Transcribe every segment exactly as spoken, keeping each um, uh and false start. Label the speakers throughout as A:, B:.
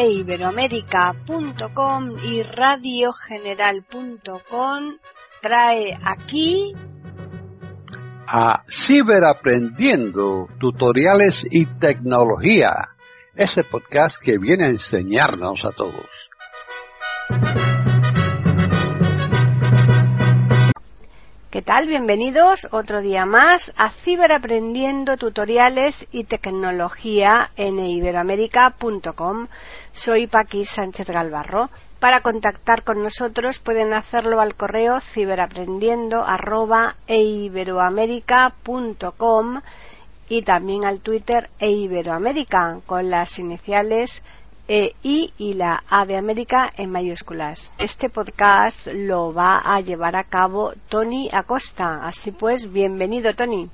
A: e iberoamérica punto com y radio general punto com trae aquí
B: a Ciberaprendiendo, tutoriales y tecnología, ese podcast que viene a enseñarnos a todos.
A: ¿Qué tal? Bienvenidos otro día más a Ciberaprendiendo, tutoriales y tecnología en iberoamérica punto com. Soy Paqui Sánchez Galvarro. Para contactar con nosotros pueden hacerlo al correo ciberaprendiendo arroba eiberoamerica punto com y también al Twitter eiberoamerica con las iniciales E I y la A de América en mayúsculas. Este podcast lo va a llevar a cabo Tony Acosta. Así pues, bienvenido, Tony.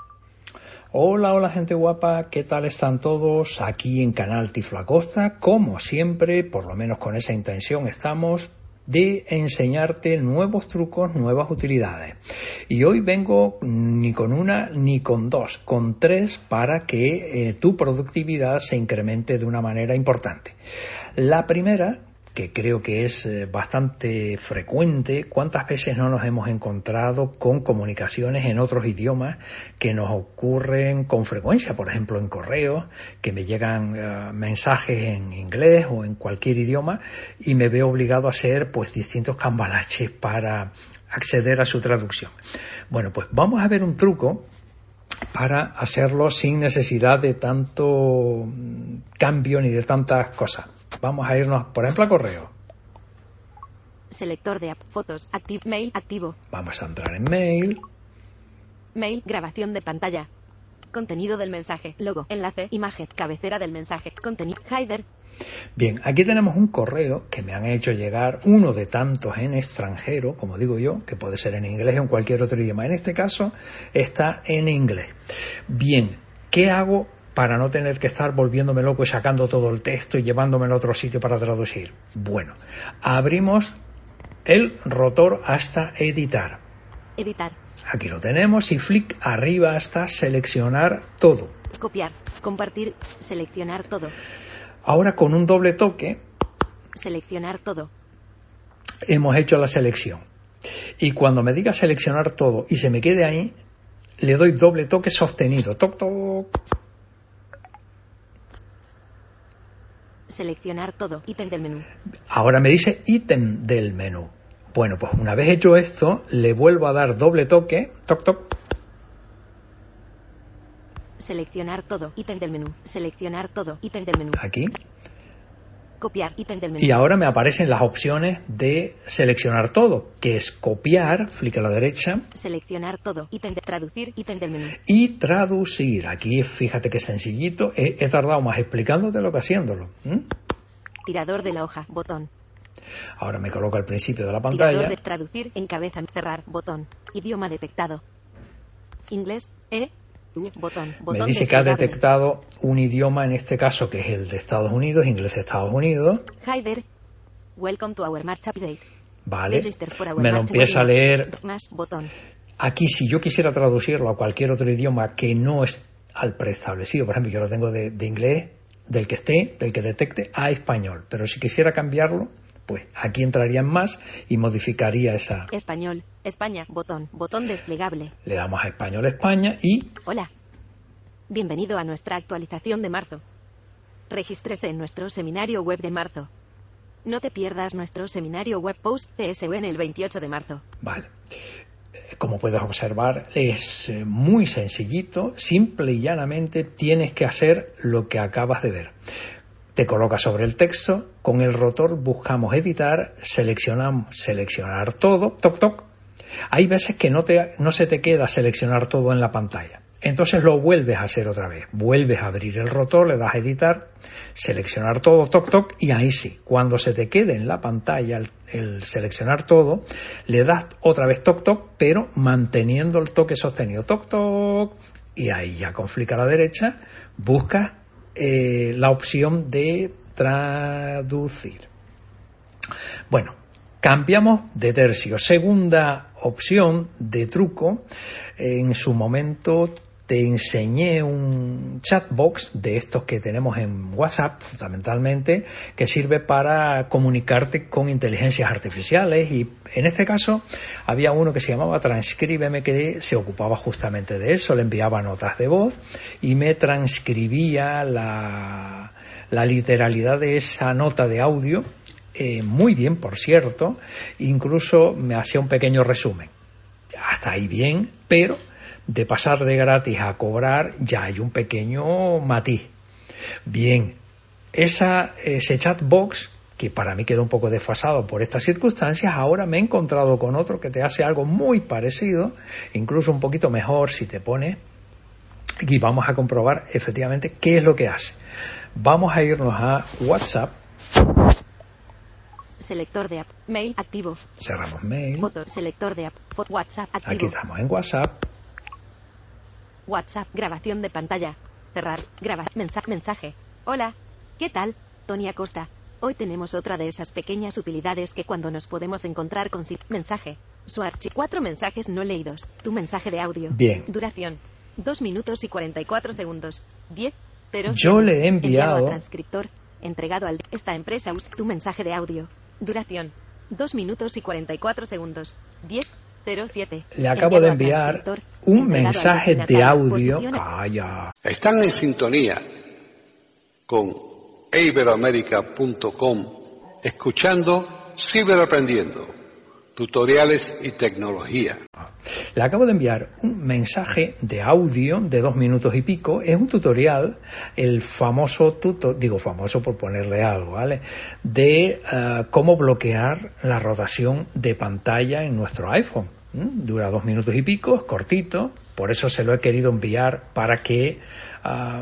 C: Hola, hola gente guapa, ¿qué tal están todos? Aquí en Canal Tiflo Acosta, como siempre, por lo menos con esa intención estamos, de enseñarte nuevos trucos, nuevas utilidades. Y hoy vengo ni con una ni con dos, con tres para que eh, tu productividad se incremente de una manera importante. La primera, que creo que es eh, bastante frecuente, ¿cuántas veces no nos hemos encontrado con comunicaciones en otros idiomas que nos ocurren con frecuencia? Por ejemplo, en correos, que me llegan uh, mensajes en inglés o en cualquier idioma y me veo obligado a hacer pues distintos cambalaches para acceder a su traducción. Bueno, pues vamos a ver un truco para hacerlo sin necesidad de tanto cambio ni de tantas cosas. Vamos a irnos, por ejemplo, a correo.
D: Selector de app, fotos, active, mail, activo.
C: Vamos a entrar en mail.
D: Mail, grabación de pantalla. Contenido del mensaje, logo, enlace, imagen, cabecera del mensaje, contenido, header.
C: Bien, aquí tenemos un correo que me han hecho llegar, uno de tantos en extranjero, como digo yo, que puede ser en inglés o en cualquier otro idioma. En este caso está en inglés. Bien, ¿qué hago para no tener que estar volviéndome loco y sacando todo el texto y llevándomelo a otro sitio para traducir? Bueno, abrimos el rotor hasta editar.
D: Editar.
C: Aquí lo tenemos y flick arriba hasta seleccionar todo.
D: Copiar, compartir, seleccionar todo.
C: Ahora con un doble toque
D: seleccionar todo.
C: Hemos hecho la selección. Y cuando me diga seleccionar todo y se me quede ahí, le doy doble toque sostenido. Toc, toc.
D: Seleccionar todo. Ítem del menú.
C: Ahora me dice ítem del menú. Bueno, pues una vez hecho esto, le vuelvo a dar doble toque. Toc, toc.
D: Seleccionar todo. Ítem del menú. Seleccionar todo. Ítem del menú.
C: Aquí.
D: Copiar. Ítem del menú.
C: Y ahora me aparecen las opciones de seleccionar todo, que es copiar, flick a la derecha.
D: Seleccionar todo. Ítem de traducir. Ítem del menú.
C: Y traducir. Aquí fíjate que sencillito. He, he tardado más explicándotelo que haciéndolo. ¿Mm?
D: Tirador de la hoja. Botón.
C: Ahora me coloco al principio de la pantalla.
D: Tirador de traducir. Encabeza. Cerrar. Botón. Idioma detectado. Inglés. E. Botón, botón
C: me dice que ha detectado un idioma, en este caso que es el de Estados Unidos, inglés de Estados Unidos.
D: Header. Welcome to our March update.
C: Vale, me lo empieza a leer.
D: Más, botón.
C: Aquí, si yo quisiera traducirlo a cualquier otro idioma que no es al preestablecido, por ejemplo, yo lo tengo de, de inglés, del que esté, del que detecte, a español. Pero si quisiera cambiarlo, pues aquí entraría en más y modificaría esa.
D: Español, España, botón, botón desplegable.
C: Le damos a Español España y.
D: Hola. Bienvenido a nuestra actualización de marzo. Regístrese en nuestro seminario web de marzo. No te pierdas nuestro seminario web post C S U en el veintiocho de marzo.
C: Vale. Como puedes observar, es muy sencillito, simple y llanamente tienes que hacer lo que acabas de ver. Te colocas sobre el texto, con el rotor buscamos editar, seleccionamos seleccionar todo, toc toc. Hay veces que no, te, no se te queda seleccionar todo en la pantalla. Entonces lo vuelves a hacer otra vez. Vuelves a abrir el rotor, le das a editar, seleccionar todo, toc toc, y ahí sí, cuando se te quede en la pantalla el, el seleccionar todo, le das otra vez toc toc, pero manteniendo el toque sostenido, toc toc, y ahí ya con flick a la derecha buscas Eh, la opción de traducir. Bueno, cambiamos de tercio. Segunda opción de truco. En su momento te enseñé un chatbox de estos que tenemos en WhatsApp, fundamentalmente, que sirve para comunicarte con inteligencias artificiales, y en este caso había uno que se llamaba Transcríbeme, que se ocupaba justamente de eso. Le enviaba notas de voz y me transcribía la, la literalidad de esa nota de audio, eh, muy bien, por cierto, incluso me hacía un pequeño resumen. Hasta ahí bien, pero de pasar de gratis a cobrar ya hay un pequeño matiz. Bien, esa, ese chatbox, que para mí quedó un poco desfasado por estas circunstancias, ahora me he encontrado con otro que te hace algo muy parecido, incluso un poquito mejor si te pones, y vamos a comprobar efectivamente qué es lo que hace. Vamos a irnos a WhatsApp.
D: Selector de app. Mail activo.
C: Cerramos mail.
D: Foto. Selector de app. Foto. WhatsApp activo.
C: Aquí estamos en WhatsApp.
D: WhatsApp. Grabación de pantalla. Cerrar. Grabar. Mensaje. Mensaje. Hola. ¿Qué tal? Tony Acosta. Hoy tenemos otra de esas pequeñas utilidades que cuando nos podemos encontrar con si... Mensaje. Su archivo. Cuatro mensajes no leídos. Tu mensaje de audio.
C: Bien.
D: Duración. Dos minutos y cuarenta y cuatro segundos. Diez. Pero
C: yo le he enviado...
D: a transcriptor. Entregado al... Esta empresa usa tu mensaje de audio. Duración. dos minutos y cuarenta y cuatro segundos. diez. cero siete.
C: Le acabo de enviar un mensaje de audio. Calla.
B: Están en sintonía con iberoamerica punto com, escuchando Ciberaprendiendo, tutoriales y tecnología.
C: Le acabo de enviar un mensaje de audio de dos minutos y pico. Es un tutorial, el famoso tuto, digo famoso por ponerle algo, ¿vale? De uh, cómo bloquear la rotación de pantalla en nuestro iPhone. ¿Mm? Dura dos minutos y pico, es cortito, por eso se lo he querido enviar para que uh,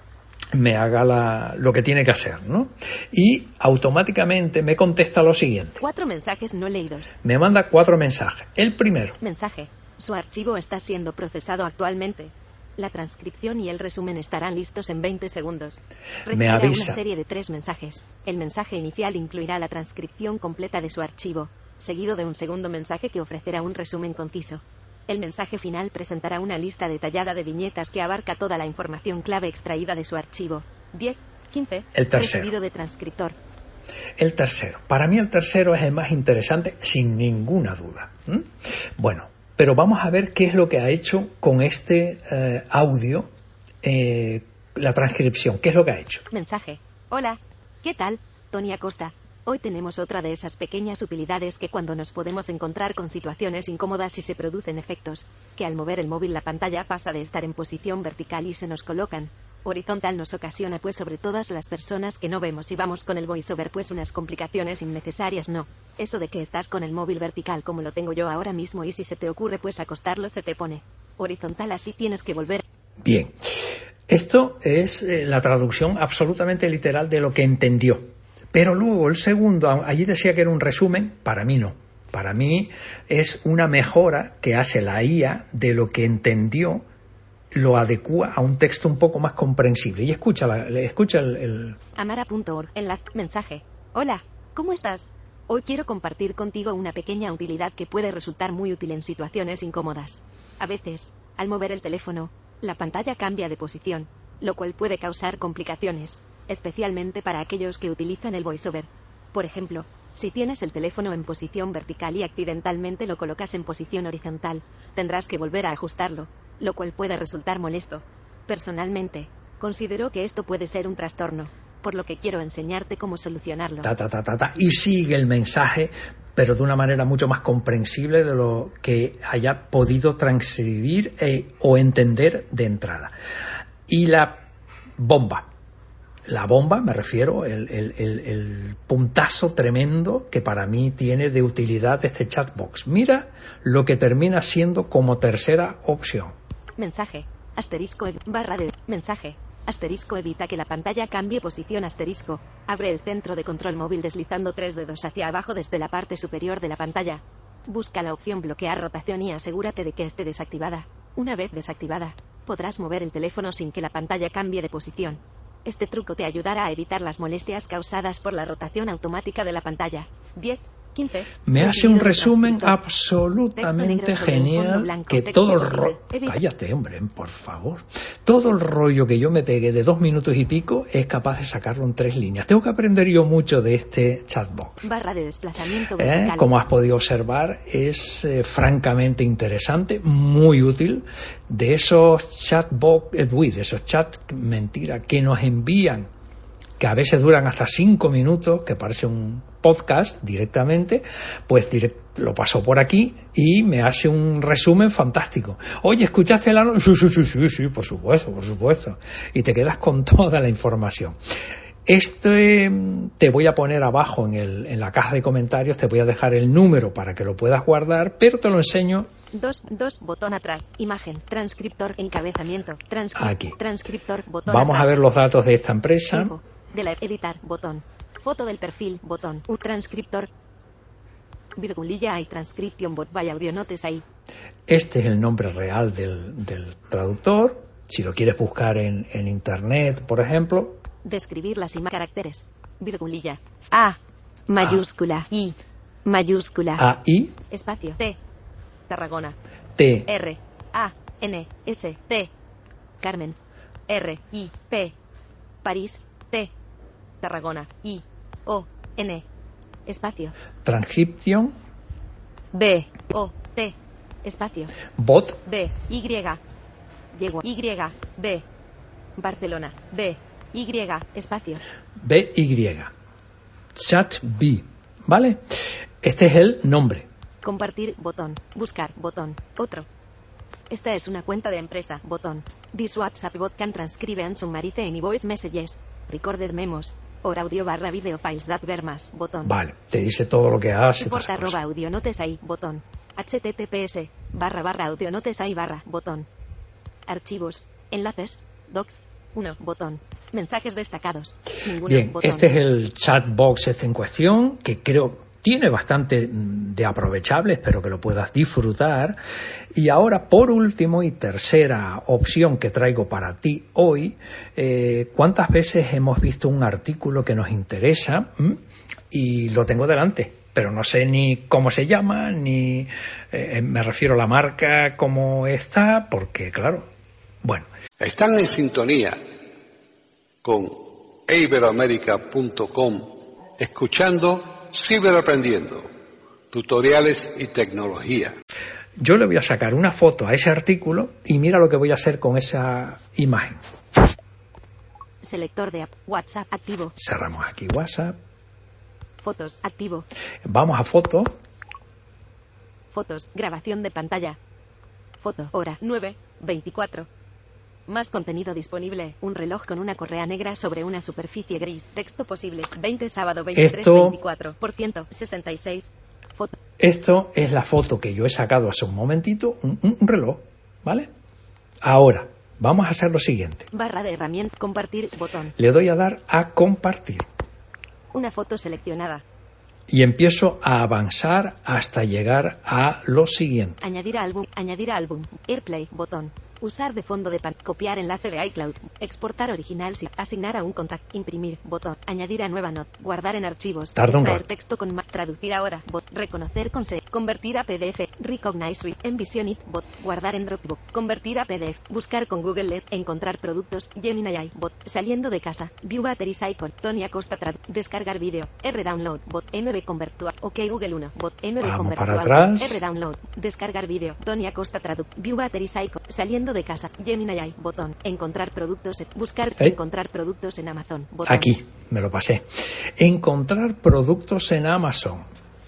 C: me haga la, lo que tiene que hacer, ¿no? Y automáticamente me contesta lo siguiente.
D: Cuatro mensajes no leídos.
C: Me manda cuatro mensajes. El primero.
D: Mensaje. Su archivo está siendo procesado actualmente. La transcripción y el resumen estarán listos en veinte segundos.
C: Me avisa.
D: Una serie de tres mensajes. El mensaje inicial incluirá la transcripción completa de su archivo, seguido de un segundo mensaje que ofrecerá un resumen conciso. El mensaje final presentará una lista detallada de viñetas que abarca toda la información clave extraída de su archivo. diez, quince.
C: El tercero.
D: Recibido de transcriptor.
C: El tercero. Para mí el tercero es el más interesante, sin ninguna duda. ¿Mm? Bueno, pero vamos a ver qué es lo que ha hecho con este eh, audio, eh, la transcripción. ¿Qué es lo que ha hecho?
D: Mensaje. Hola. ¿Qué tal? Tony Acosta. Hoy tenemos otra de esas pequeñas utilidades que cuando nos podemos encontrar con situaciones incómodas y se producen efectos, que al mover el móvil la pantalla pasa de estar en posición vertical y se nos colocan horizontal, nos ocasiona pues sobre todas las personas que no vemos y vamos con el voiceover pues unas complicaciones innecesarias. No, eso de que estás con el móvil vertical como lo tengo yo ahora mismo y si se te ocurre pues acostarlo se te pone horizontal, así tienes que volver.
C: Bien, esto es eh, la traducción absolutamente literal de lo que entendió. Pero luego el segundo, allí decía que era un resumen, para mí no. Para mí es una mejora que hace la I A de lo que entendió, lo adecúa a un texto un poco más comprensible. Y escucha, la, escucha el... el...
D: Amara punto org, enlace, mensaje. Hola, ¿cómo estás? Hoy quiero compartir contigo una pequeña utilidad que puede resultar muy útil en situaciones incómodas. A veces, al mover el teléfono, la pantalla cambia de posición, lo cual puede causar complicaciones, especialmente para aquellos que utilizan el voiceover. Por ejemplo, si tienes el teléfono en posición vertical y accidentalmente lo colocas en posición horizontal, tendrás que volver a ajustarlo, lo cual puede resultar molesto. Personalmente, considero que esto puede ser un trastorno, por lo que quiero enseñarte cómo solucionarlo.
C: Ta, ta, ta, ta, ta, y sigue el mensaje, pero de una manera mucho más comprensible de lo que haya podido transcribir eh, o entender de entrada. Y la bomba. La bomba, me refiero, el, el, el, el puntazo tremendo que para mí tiene de utilidad este chatbox. Mira lo que termina siendo como tercera opción.
D: Mensaje, asterisco, barra de, mensaje, asterisco, evita que la pantalla cambie posición, asterisco, abre el centro de control móvil deslizando tres dedos hacia abajo desde la parte superior de la pantalla. Busca la opción bloquear rotación y asegúrate de que esté desactivada. Una vez desactivada, podrás mover el teléfono sin que la pantalla cambie de posición. Este truco te ayudará a evitar las molestias causadas por la rotación automática de la pantalla. diez, quince.
C: Me hace un
D: Contenido de
C: resumen
D: transcriptor.
C: absolutamente
D: Texto negro sobre un fondo
C: genial
D: blanco.
C: que
D: Texto
C: todo el
D: posible.
C: rollo...
D: Evita-
C: Cállate, hombre, por favor. Todo el rollo que yo me pegué de dos minutos y pico es capaz de sacarlo en tres líneas. Tengo que aprender yo mucho de este chatbot.
D: Barra de desplazamiento
C: ¿Eh?
D: vertical.
C: Como has podido observar, es eh, francamente interesante, muy útil. De esos chatbot, eh, uy, de esos chats, mentira, que nos envían, que a veces duran hasta cinco minutos, que parece un podcast directamente, pues direct, lo paso por aquí y me hace un resumen fantástico. Oye, ¿escuchaste la noticia? Sí, sí, sí, sí, sí, por supuesto, por supuesto. Y te quedas con toda la información. Este te voy a poner abajo en, el, en la caja de comentarios, te voy a dejar el número para que lo puedas guardar, pero te lo enseño
D: Dos, dos, botón atrás. Imagen. Transcriptor. Encabezamiento. Transcri-
C: aquí.
D: Transcriptor. Botón
C: Vamos
D: atrás.
C: a ver los datos de esta empresa.
D: Info. De la editar. Botón. Foto del perfil. Botón. Un transcriptor. Virgulilla hay transcription bot by audio notes ahí.
C: Este es el nombre real del, del traductor. Si lo quieres buscar en, en internet, por ejemplo,
D: Describir las imágenes. Caracteres. Virgulilla. A. Mayúscula. I. Mayúscula.
C: A I
D: Espacio. T. Tarragona.
C: T
D: R. A. N. S. T. Carmen. R. I. P. París. T. Tarragona. I. O. N. Espacio.
C: Transcription
D: B. O. T. Espacio.
C: Bot
D: B. Y. Yegua. Y. B. Barcelona. B. Y. Espacio.
C: B Y Chat B, ¿vale? Este es el nombre.
D: Compartir. Botón. Buscar. Botón. Otro. Esta es una cuenta de empresa. Botón. This WhatsApp bot can transcribe and summarize any voice messages. Recorded memos. Or audio barra video files that vermas. Botón.
C: Vale, te dice todo lo que hace. todas
D: Soporta
C: esas
D: arroba
C: cosas.
D: audio notes ahí. Botón. https barra barra audio notes ahí barra. Botón. Archivos. Enlaces. Docs. uno. Botón. Mensajes destacados. Ninguno.
C: Bien,
D: Botón.
C: este es el chatbox este en cuestión, que creo tiene bastante de aprovechable, espero que lo puedas disfrutar. Y ahora, por último y tercera opción que traigo para ti hoy, eh, ¿cuántas veces hemos visto un artículo que nos interesa? ¿Mm? Y lo tengo delante, pero no sé ni cómo se llama, ni eh, me refiero a la marca, cómo está, porque claro, bueno.
B: Están en sintonía con iberoamerica punto com, escuchando Ciberaprendiendo, tutoriales y tecnología.
C: Yo le voy a sacar una foto a ese artículo y mira lo que voy a hacer con esa imagen.
D: Selector de app. WhatsApp activo.
C: Cerramos aquí WhatsApp.
D: Fotos activo.
C: Vamos a foto.
D: Fotos. Grabación de pantalla. Foto. Hora nueve veinticuatro. Más contenido disponible. Un reloj con una correa negra sobre una superficie gris. Texto posible. veinte sábado veintitrés
C: Esto-
D: veinticuatro por ciento. sesenta y seis. Foto.
C: Esto es la foto que yo he sacado hace un momentito, un, un- un reloj, ¿vale? Ahora, vamos a hacer lo siguiente.
D: Barra de herramienta. Compartir. Botón.
C: Le doy a dar a compartir
D: Una foto seleccionada.
C: y empiezo a avanzar hasta llegar a lo siguiente.
D: Añadir a álbum. Añadir a álbum. Airplay. Botón. Usar de fondo de pan. Copiar enlace de iCloud. Exportar original. Si asignar a un contacto. Imprimir. Botón. Añadir a nueva nota. Guardar en archivos.
C: Tarda un
D: Extraer
C: rato.
D: texto con ma- traducir ahora. Bot. Reconocer con se. Convertir a P D F. Recognize with. Envision it. Bot. Guardar en Dropbox. Convertir a P D F. Buscar con Google L E D. Encontrar productos. Gemini A I. Bot. Saliendo de casa. View battery cycle. Tony Acosta trad. Descargar vídeo. R download. Bot. M B convertua. OK Google uno. Bot. M B
C: Vamos
D: convertua.
C: para atrás.
D: R download. Descargar vídeo. Tony Acosta tradu. View battery cycle. Saliendo de casa. Gemini A I. Botón. Encontrar productos. En, buscar.
C: ¿Eh?
D: Encontrar productos en Amazon. Botón.
C: Aquí, me lo pasé. Encontrar productos en Amazon.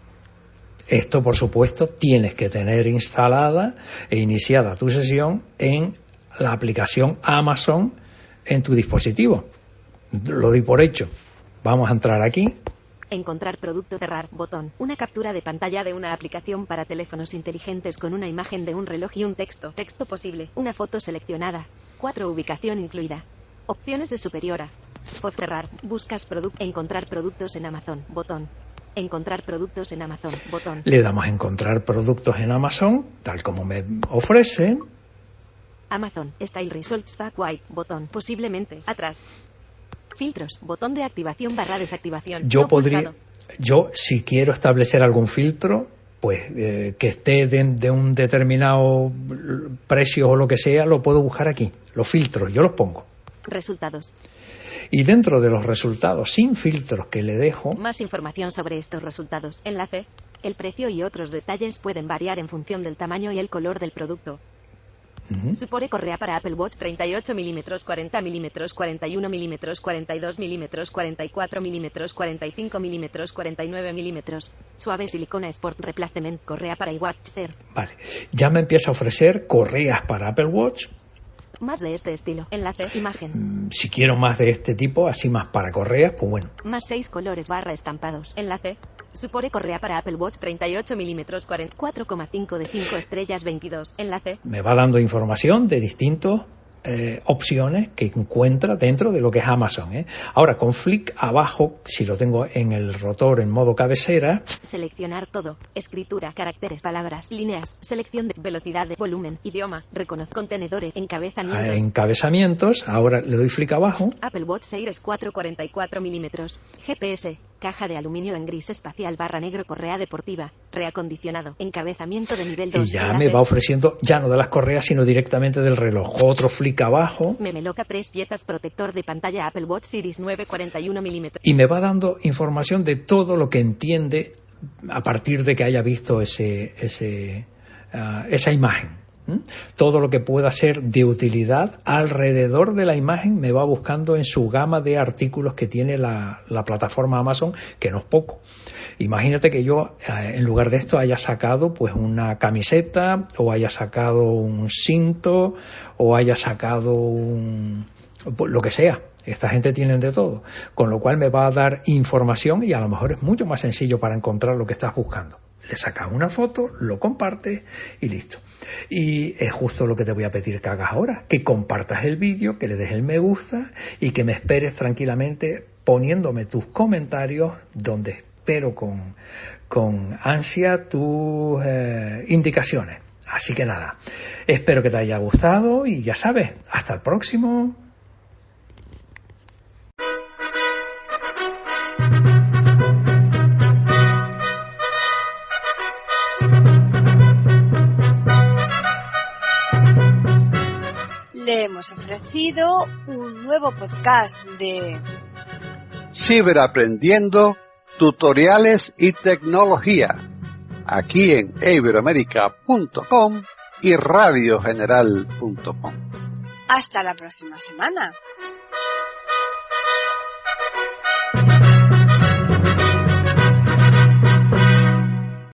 C: Esto, por supuesto, tienes que tener instalada e iniciada tu sesión en la aplicación Amazon en tu dispositivo. Lo di por hecho. Vamos a entrar aquí.
D: Encontrar producto. Cerrar. Botón. Una captura de pantalla de una aplicación para teléfonos inteligentes con una imagen de un reloj y un texto. Texto posible. Una foto seleccionada. cuatro. Ubicación incluida. Opciones de superior a. Por cerrar. Buscas producto. Encontrar productos en Amazon. Botón. Encontrar productos en Amazon. Botón.
C: Le damos a encontrar productos en Amazon, tal como me ofrecen.
D: Amazon. Style Results Back White. Botón. Posiblemente. Atrás. Filtros. Botón de activación barra desactivación.
C: Yo
D: No
C: podría,
D: pulsado.
C: yo, si quiero establecer algún filtro, pues eh, que esté de, de un determinado precio o lo que sea, lo puedo buscar aquí. Los filtros, yo los pongo.
D: Resultados.
C: Y dentro de los resultados, sin filtros que le dejo...
D: Más información sobre estos resultados. Enlace. El precio y otros detalles pueden variar en función del tamaño y el color del producto. Uh-huh. Supone correa para Apple Watch treinta y ocho milímetros, cuarenta milímetros, cuarenta y uno milímetros, cuarenta y dos milímetros, cuarenta y cuatro milímetros, cuarenta y cinco milímetros, cuarenta y nueve milímetros. Suave silicona Sport Replacement, correa para iWatch Air.
C: Vale, ya me empieza a ofrecer correas para Apple Watch.
D: Más de este estilo. Enlace, imagen.
C: Si quiero más de este tipo, así más para correas, pues bueno.
D: Más seis colores barra estampados. Enlace. Supone correa para Apple Watch treinta y ocho milímetros, cuatro coma cinco de cinco estrellas, veintidós. Enlace.
C: Me va dando información de distintos eh, opciones que encuentra dentro de lo que es Amazon, ¿eh? Ahora, con flick abajo, si lo tengo en el rotor en modo cabecera...
D: Seleccionar todo. Escritura, caracteres, palabras, líneas, selección de velocidad, de volumen, idioma, reconoce contenedores, encabezamientos.
C: Encabezamientos, ahora le doy flick abajo.
D: Apple Watch Air cuatro coma cuarenta y cuatro milímetros. G P S, caja de aluminio en gris espacial barra negro, correa deportiva, reacondicionado, encabezamiento de nivel dos.
C: Y ya enlace. Me va ofreciendo, ya no de las correas, sino directamente del reloj. Otro flick abajo.
D: Memeloca tres piezas, protector de pantalla Apple Watch Series nueve cuarenta y uno milímetros.
C: Y me va dando información de todo lo que entiende a partir de que haya visto ese, ese, uh, esa imagen. ¿Mm? Todo lo que pueda ser de utilidad alrededor de la imagen me va buscando en su gama de artículos que tiene la, la plataforma Amazon, que no es poco. Imagínate que yo eh, en lugar de esto haya sacado pues una camiseta, o haya sacado un cinto, o haya sacado un, lo que sea. Esta gente tiene de todo, con lo cual me va a dar información y a lo mejor es mucho más sencillo para encontrar lo que estás buscando. Le sacas una foto, lo compartes y listo. Y es justo lo que te voy a pedir que hagas ahora, que compartas el vídeo, que le des el me gusta y que me esperes tranquilamente poniéndome tus comentarios, donde espero con, con ansia tus eh, indicaciones. Así que nada, espero que te haya gustado y ya sabes, hasta el próximo.
A: Le hemos ofrecido un nuevo podcast de
B: Ciberaprendiendo, tutoriales y tecnología, aquí en iberoamerica punto com y radio general punto com.
A: Hasta la próxima semana.